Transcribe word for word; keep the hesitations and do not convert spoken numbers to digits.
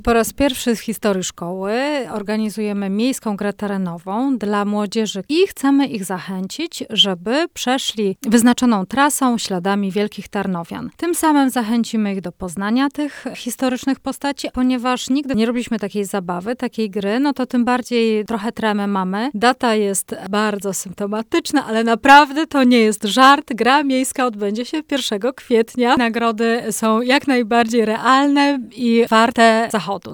Po raz pierwszy w historii szkoły organizujemy miejską grę terenową dla młodzieży i chcemy ich zachęcić, żeby przeszli wyznaczoną trasą śladami Wielkich Tarnowian. Tym samym zachęcimy ich do poznania tych historycznych postaci, ponieważ nigdy nie robiliśmy takiej zabawy, takiej gry, no to tym bardziej trochę tremę mamy. Data jest bardzo symptomatyczna, ale naprawdę to nie jest żart. Gra miejska odbędzie się pierwszego kwietnia. Nagrody są jak najbardziej realne i warte zachowania.